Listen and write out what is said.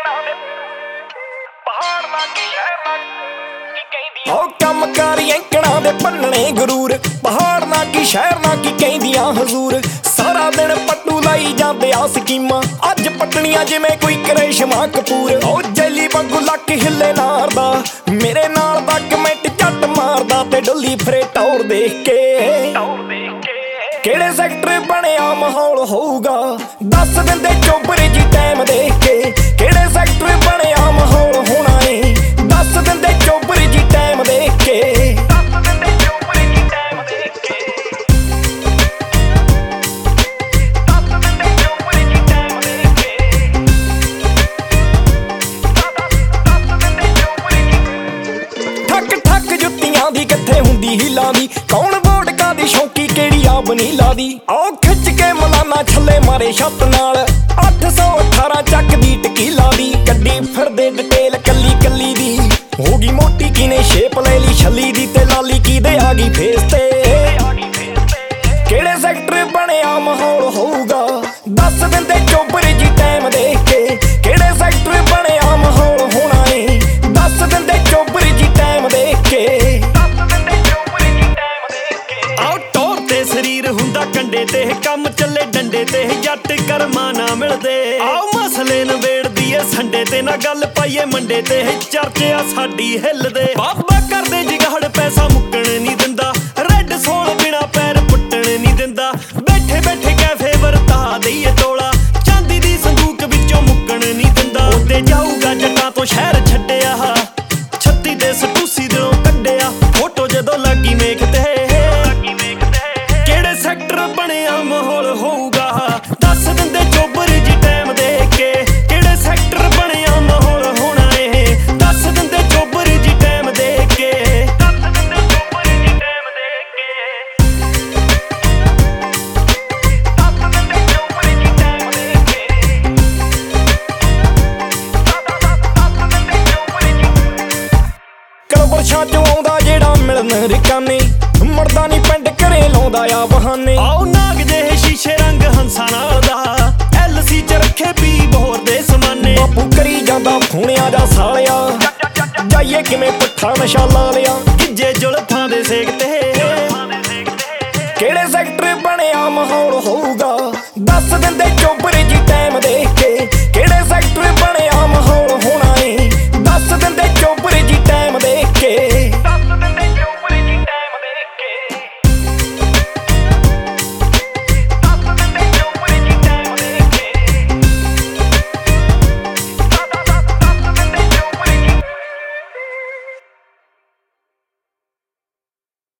ਕੰਮ कारी ਐਂਕੜਾਂ ਦੇ ਪੰਨਣੇ ਗਰੂਰ ਪਹਾੜ ਨਾ ਕੀ ਸ਼ਹਿਰ ਨਾ ਕੀ ਕਹਿੰਦੀਆਂ ਹਜ਼ੂਰ ਸਾਰਾ ਦਿਨ ਪੱਟੂ ਲਾਈ ਜਾਂਦੇ ਆ ਸਕੀਮਾਂ ਅੱਜ ਪਟਣੀਆਂ ਜਿਵੇਂ ਕੋਈ ਕਰੇਸ਼ਮਾ ਕਪੂਰ ਉਹ ਜੈਲੀ ਵਾਂਗੂ ਲੱਕ ਹਿੱਲੇ ਨਾਰਦਾ ਮੇਰੇ ਨਾਲ ਦਾ ਕਮੈਂਟ ਝੱਟ ਮਾਰਦਾ ਤੇ ਡੁੱਲੀ ਫਰੇ ਟੌਰ ਦੇਖ ਕੇ ਕਿਹੜੇ ਸੈਕਟਰ ਬਣਿਆ ਮਾਹੌਲ ਹੋਊਗਾ ਦੱਸ ਦਿੰਦੇ ਚੋਬਰ ਜੀ ਟਾਈਮ ਦੇਖ ਕੇ ਕਿਹੜੇ ਸੈਕਟਰ ਬਣਿਆ ਮਾਹੌਲ ਹੋਣਾ ਏ ਦੱਸ ਦਿੰਦੇ ਚੋਬਰ ਜੀ ਟਾਈਮ ਦੇਖ ਕੇ ਠੱਕ ਠੱਕ ਜੁੱਤੀਆਂ ਦੀ ਕਿੱਥੇ ਹੁੰਦੀ ਹੀਲਾਂ ਦੀ ਕੌਣ ਵੋਟਕਾਂ ਦੀ ਸ਼ੌਂਕੀ ਕਿਹੜੀ ਆ ਬਨੀਲਾ ਦੀ ਆਓ ਖਿੱਚ ਕੇ ਮਲਾਨਾ ਛੱਲੇ ਮਾਰੇ ਛੱਤ ਨਾਲ 818 ਚੱਕ ਦੀ ਟਕੀਲਾ ਦੀ ਗੱਡੀ ਫਿਰਦੇ ਡਿਟੇਲ ਕੱਲੀ ਕੱਲੀ ਦੀ ਹੋ ਗਈ ਮੋਟੀ ਕਿਨੇ ਸ਼ੇਪ ਲੈ ਲਈ ਛੱਲੀ ਦੀ ਤੇ ਲਾਲੀ ਕਿਦੇ ਆ ਗਈ ਫੇਸ ਤੇ ਕਿਹੜੇ ਸੈਕਟਰ ਬਣਿਆ ਮਾਹੌਲ ਹੋਊਗਾ ਦੱਸ ਦਿੰਦੇ ਚੋਬਰ ਜੀ ਟਾਈਮ ਦੇਖ ਕੇ ਕਿਹੜੇ ਸੈਕਟਰ ਬਣਿਆ ਮਾਹੌਲ ਹੋਣਾ ਏ ਦੱਸ ਦਿੰਦੇ ਚੋਬਰ ਜੀ ਟਾਈਮ ਦੇਖ ਕੇ ਸਰੀਰ ਹੁੰਦਾ ਕੰਡੇ ਤੇ ਕੰਮ ਚੱਲੇ ਡੰਡੇ ਤੇ ਜੱਟ ਕਰਮਾ ਨਾ ਮਿਲਦੇ ਆਓ ਮਸਲੇ ਨਵੇੜਦੀ ਏ ਸੰਡੇ ਤੇ ਨਾ ਗੱਲ ਪਾਈਏ ਮੰਡੇ ਤੇ ਚਰਚਾ ਸਾਡੀ ਹਿੱਲਦੇ ਬਾਬਾ ਕਰਦੇ ਜਿਗੜ ਪੈਸਾ ਮੁੱਕਣ ਨਹੀਂ ਦਿੰਦਾ ਰੈੱਡ ਸੋਲ ਬਿਨਾ ਪੈਰ ਪੁੱਟਣ ਨਹੀਂ ਦਿੰਦਾ ਬੈਠੇ ਬੈਠੇ ਕੈਫੇ ਵਰਤਾ ਦਈਏ ਤੋਲਾ ਚਾਂਦੀ ਦੀ ਸੰਦੂਕ ਵਿੱਚੋਂ ਮੁੱਕਣ ਨਹੀਂ ਦਿੰਦਾ ਉੱਤੇ ਜਾਊਗਾ ਜੱਟਾਂ ਤੋਂ ਸ਼ਹਿਰ ਛੱਡਿਆ 36 ਦੇ ਸਟੂਸੀ ਦਿਲੋਂ ਕੱਢਿਆ ਫੋਟੋ ਜਦੋਂ ਲੱਗੀ ਮੇਖ ਤੇ ਸੈਕਟਰ ਬਣਿਆ ਮਾਹੌਲ ਹੋਊਗਾ ਦੱਸ ਦਿੰਦੇ ਚੋਬਰ ਜੀ ਟਾਈਮ ਦੇਖ ਕੇ ਕਿਹੜੇ ਸੈਕਟਰ ਬਣਿਆ ਮਾਹੌਲ ਹੋਣਾ ਏ ਦੱਸ ਦਿੰਦੇ ਚੋਬਰ ਜੀ ਟਾਈਮ ਦੇਖ ਕੇ ਕਲਬਰਸ਼ਾਂ ਚੋਂ ਆਉਂਦਾ ਜਿਹੜਾ ਮਿਲਣ ਰਿਕਾਨੇ ਮੁੜਦਾ ਨੀ ਪਿੰਡ ਘਰੇ ਲਾਉਂਦਾ ਆ ਬਹਾਨੇ ਆਓ ਨਾਗ ਜਿਹੇ ਸ਼ੀਸ਼ੇ ਰੰਗ ਹੰਸਾਂ ਨਾਲ ਦਾ LC ਚ ਰੱਖੇ ਪੀ ਬੋਰ ਦੇ ਸਮਾਨੇ ਬਾਪੂ ਕਰੀ ਜਾਂਦਾ ਫੂਣਿਆ ਜਾ ਸਾਲਿਆ ਜਾਈਏ ਕਿਵੇਂ ਪੁੱਠਾ ਨਸ਼ਾ ਲਾ ਲਿਆ